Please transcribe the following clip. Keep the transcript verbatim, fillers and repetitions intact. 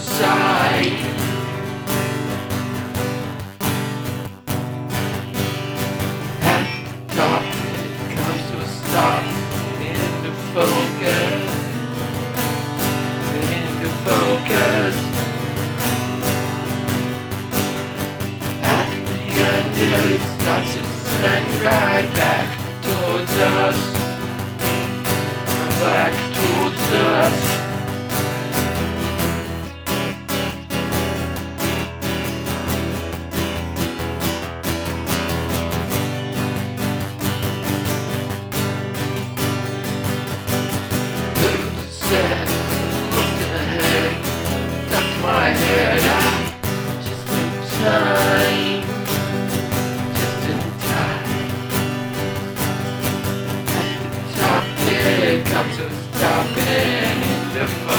side. At the top, it comes to a stop. Into focus. Into focus. At the end, it starts to send right back towards us. Back towards us. Said, looked ahead, ducked my head out, just in time, just in time. At the top, it comes to stopping in the